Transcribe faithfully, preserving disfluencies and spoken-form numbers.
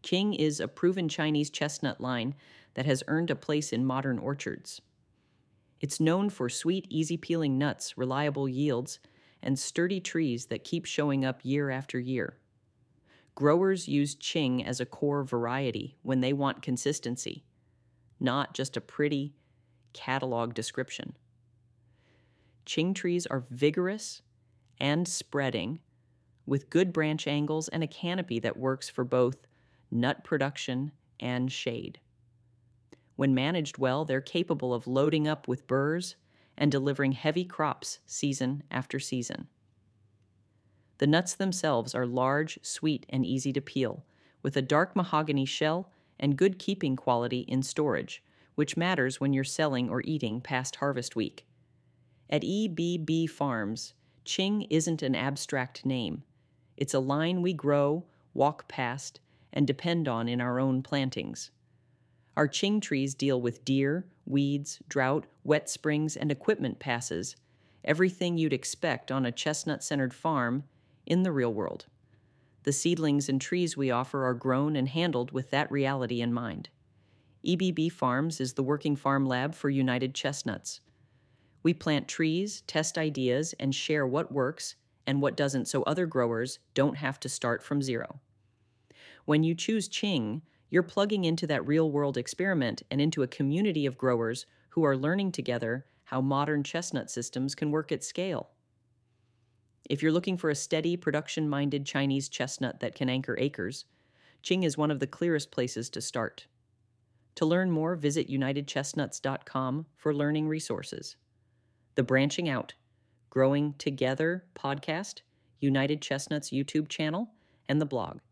Qing is a proven Chinese chestnut line that has earned a place in modern orchards. It's known for sweet, easy-peeling nuts, reliable yields, and sturdy trees that keep showing up year after year. Growers use Qing as a core variety when they want consistency, not just a pretty catalog description. Qing trees are vigorous and spreading, with good branch angles and a canopy that works for both nut production and shade. When managed well, they're capable of loading up with burrs and delivering heavy crops season after season. The nuts themselves are large, sweet, and easy to peel, with a dark mahogany shell and good keeping quality in storage, which matters when you're selling or eating past harvest week. At E B B Farms, Qing isn't an abstract name. It's a line we grow, walk past, and depend on in our own plantings. Our Qing trees deal with deer, weeds, drought, wet springs, and equipment passes, everything you'd expect on a chestnut-centered farm in the real world. The seedlings and trees we offer are grown and handled with that reality in mind. E B B Farms is the working farm lab for United Chestnuts. We plant trees, test ideas, and share what works and what doesn't so other growers don't have to start from zero. When you choose Qing, you're plugging into that real-world experiment and into a community of growers who are learning together how modern chestnut systems can work at scale. If you're looking for a steady, production-minded Chinese chestnut that can anchor acres, Qing is one of the clearest places to start. To learn more, visit united chestnuts dot com for learning resources. The Branching Out, Growing Together podcast, United Chestnuts YouTube channel, and the blog.